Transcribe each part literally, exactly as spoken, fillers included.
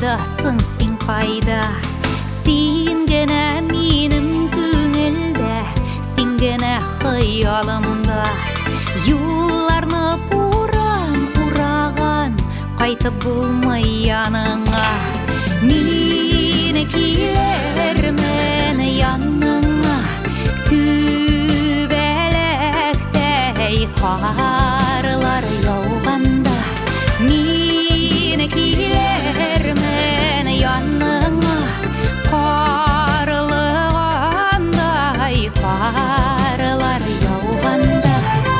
қайдасың, сен қайда? Сен генә минем күңелдә, сен генә хыялымда. Юлларны буран ураган, кайтып булмый яныңа. Мине килермен яныңа, күбәләктәй карлар яуганда. Мине килермен яныңа, карлыгандай карлар яуганда.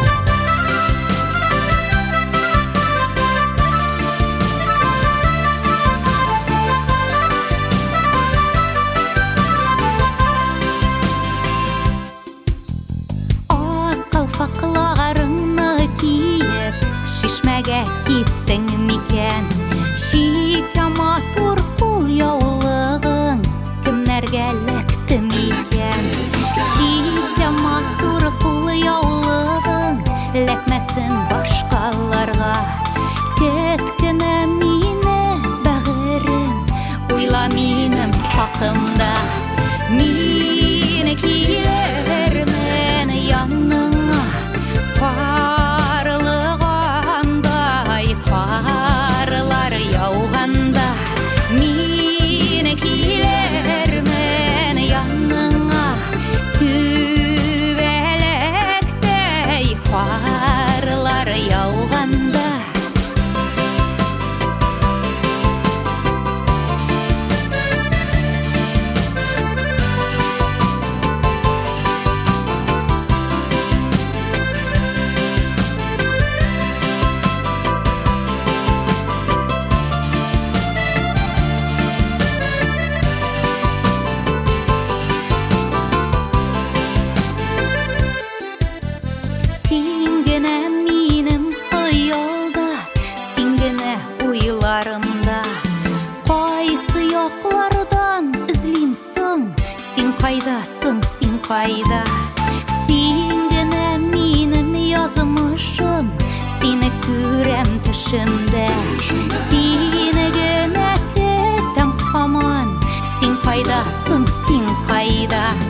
Қалфақларыңны киіп, шишмәгә киттің микән? Шикә матур кул яулығың кемнәргә ләкте микән? Шикә матур кул яулығың ләкмәсен башкаларга. Көткенә мине бәгырем, уйла минем хакымда. Мине килермен яныңа, карлыгандай карлар яуганда. Мине килермен яныңа, күбәләктәй карлар яуганда. Кайсы яклардан излимсың, син кайдасың, син кайда? Син генә минем язмышым, сине күрәм төшемдә. Сине генә көтәм һаман, син кайдасың, син кайда?